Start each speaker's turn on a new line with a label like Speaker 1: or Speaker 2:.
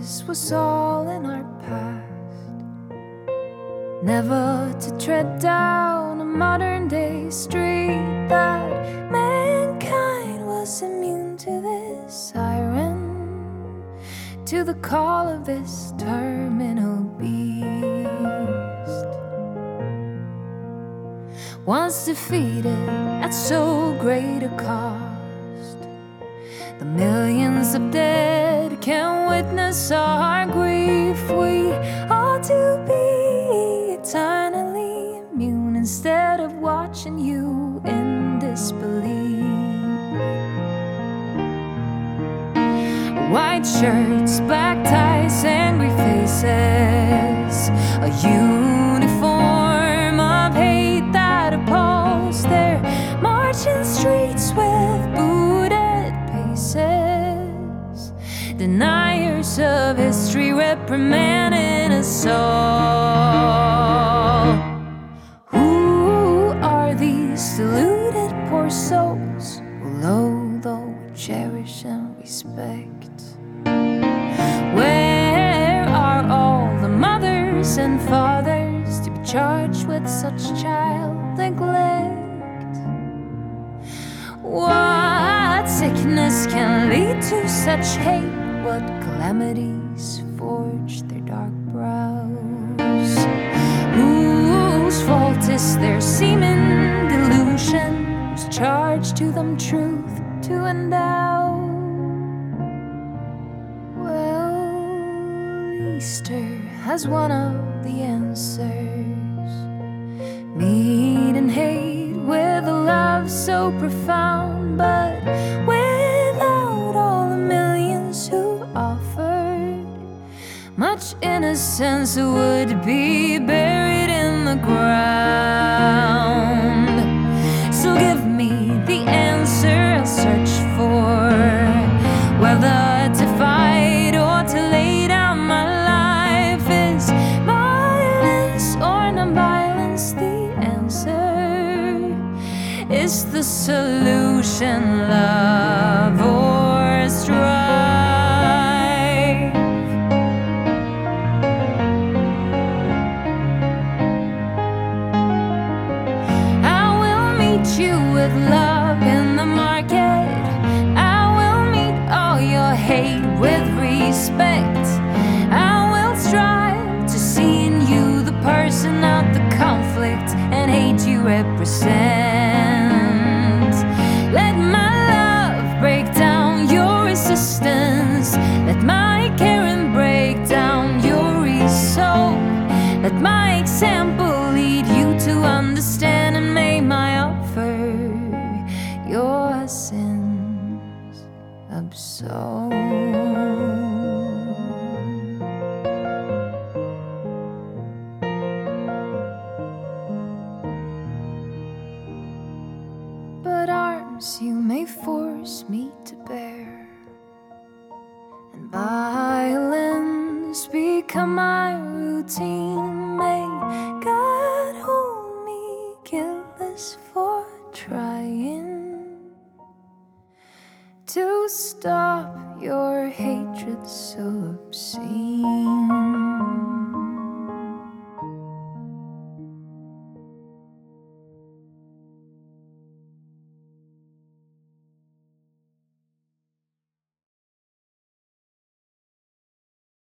Speaker 1: this was all in our past. Never to tread down a modern day street, that mankind was immune to this siren, to the call of this terminal beast. Once defeated at so great a cost, the millions of dead can witness our grief. We ought to be eternally immune instead of watching you in disbelief. White shirts, black ties, angry faces, a uniform of hate that oppose their marching streets with booted paces. Deniers of history reprimanding us all. Who are these deluded poor souls who loathe all we cherish and respect? Where are all the mothers and fathers to be charged with such child neglect? What sickness can lead to such hate? What calamities forge their dark brows? Whose fault is their seeming delusion? Whose charge to them truth to endow? Easter has one of the answers. Meet and hate with a love so profound, but without all the millions who offered, much innocence would be buried in the ground. So give me the answer I'll search for, whether to fight or to lay down my life. Is violence or non-violence the answer? Is the solution love or strife? I will meet you with love in the market. I will meet all your hate with respect. I will strive to see in you the person, not the conflict and hate you represent. Let my love break down your resistance. Let my caring break down your resolve. Let my example lead you to understand, and may my offer your sins absolve. But arms you may force me to bear, and violence become my routine. May God hold me guiltless for trying to stop